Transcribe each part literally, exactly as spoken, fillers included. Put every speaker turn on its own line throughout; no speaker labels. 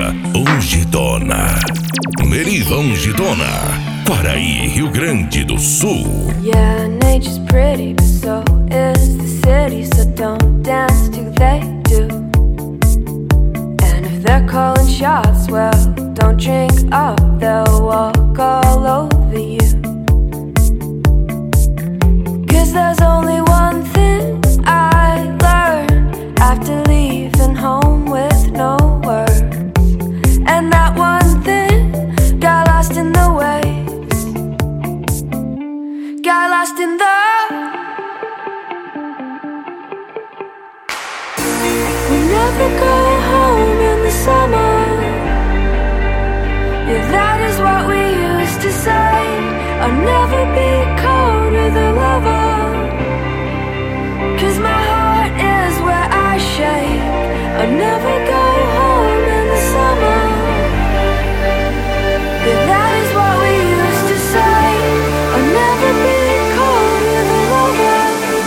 Ungidona. Meriva Ungidona, Quaraí, Rio Grande do Sul.
Yeah, nature's pretty, but so is the city. So don't dance till they do. And if they're calling shots, well, don't drink up, they'll walk all over you. Cause there's only one thing I learned after leaving home with no words. And that one thing got lost in the waves. Got lost in the. We never go home in the summer. Yeah, that is what we used to say. I'll never be cold with a lover. Cause my heart is where I shake. I'll never go home in the summer. Yeah, that is what we used to say. I'll never be cold with a lover.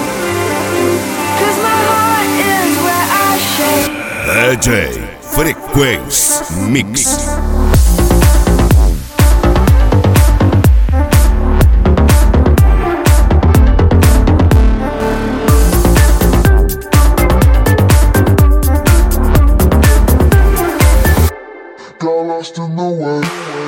Cause my heart is where I shake.
D J Frequência Mix.
Lost in the way.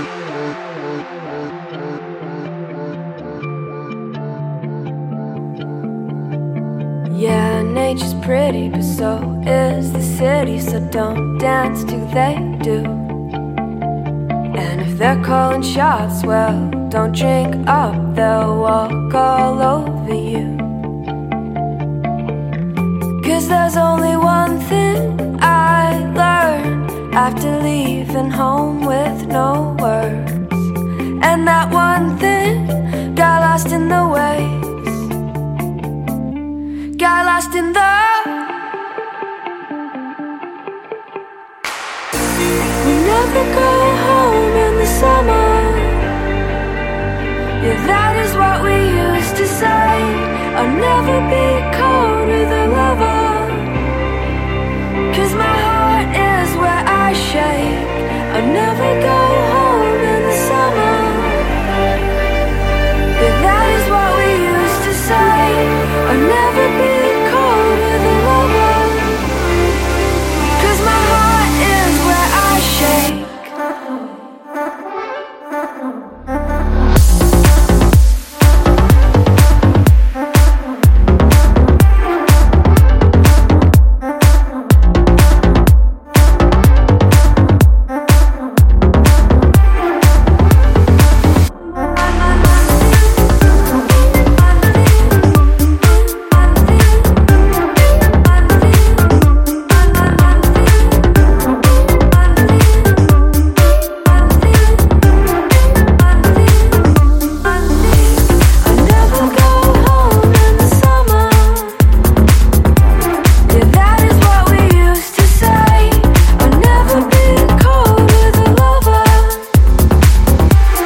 Yeah, nature's pretty, but so is the city. So don't dance till they do. And if they're calling shots, well, don't drink up, they'll walk all over you. Cause there's only one thing I learned after leaving home with no words. And that one thing got lost in the waves. Got lost in the. We never go home in the summer. Yeah, that is what we